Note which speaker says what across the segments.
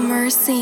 Speaker 1: mercy.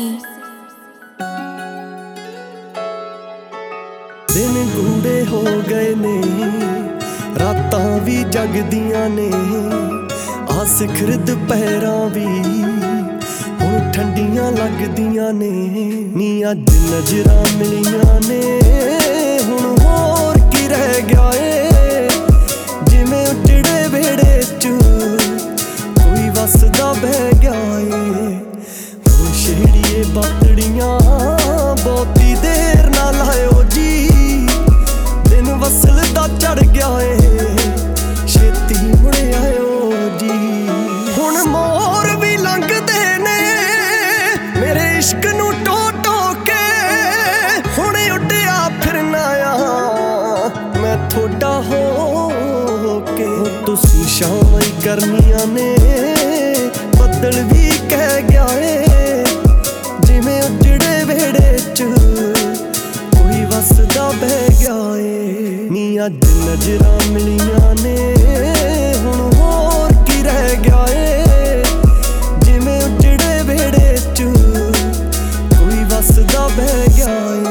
Speaker 2: दिन गूढ़े हो गए ने, रातां भी जगदियां ने, आ सिखर दुपहरां भी हुण ठंडियां लगदियां ने। नी अज नजरां मिलियां ने, हुण होर की रह गया ए। जिवें उजड़े वेड़े च कोई वसदा बह गया ए। हुण छेड़िए बातड़ियां बहुती देर ना लायो जी, दिन वसल दा चढ़ गया ए, छेती मुड़ आयो जी। हुण मोर भी लंघदे ने मेरे इश्क नूं टो टो के, हुण उड्डिया फिरना आ मैं थोड़ा हो के। तुसीं शामां ही करनियां ने, बदल भी कह गया ए। जिवें उजड़े वेड़े च कोई वसदा बह गया ए। नी अज नजरां मिलियां ने, हुण होर की रह गया ए। जिवें उजड़े वेड़े च कोई वसदा बह गया ए।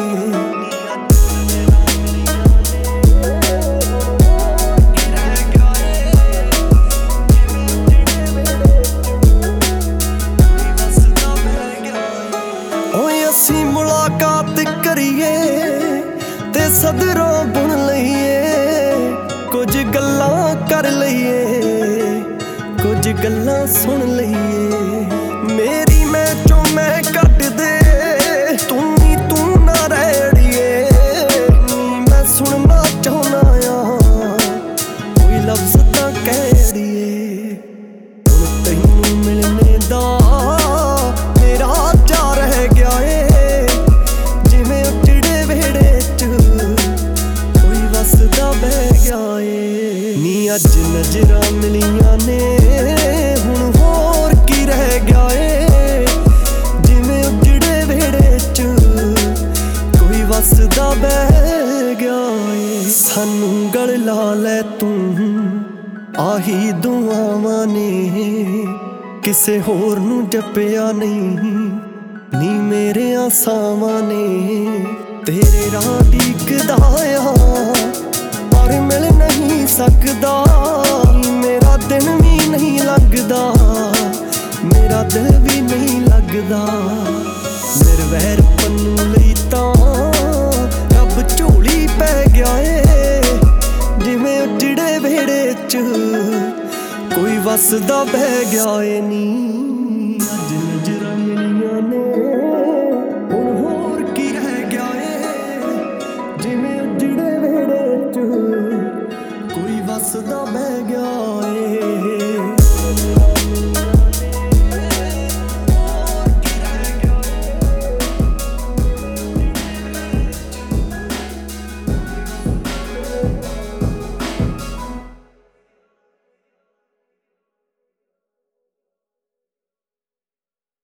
Speaker 2: असीं मुलाकात करिए ते सदरों बुन लईए, कुछ गल्लां कर लईए, कुछ गल्लां सुन लईए। मेरी मैं चो मैं कट दे, तू ना रैड़िए। मैं सुनना चाहना आ कोई लफ्ज़ तां कह दिए। हुण तैनूं मिलने दा मेरा चा रह गया ए। जिवें उजड़े वेड़े च कोई वसदा बह गया ए। नी अज नजरां मिलियां ने, हुण होर की रह गया ए। जिवें उजड़े वेड़े च कोई वसदा बह गया ए। सानू गल ला लै तू आही दुआवां ने, किसे होर नूं जपिया नहीं नी मेरे आसावां ने। तेरे राह डीकदा आ पर मिल नहीं सकदा, मेरा दिन भी नहीं लगदा, मेरा दिल भी नहीं लगदा। निर्वैर पन्नू लई तां रब झोली पै गया ए। जिवें उजड़े वेड़े च कोई वसदा बह गया ए नी।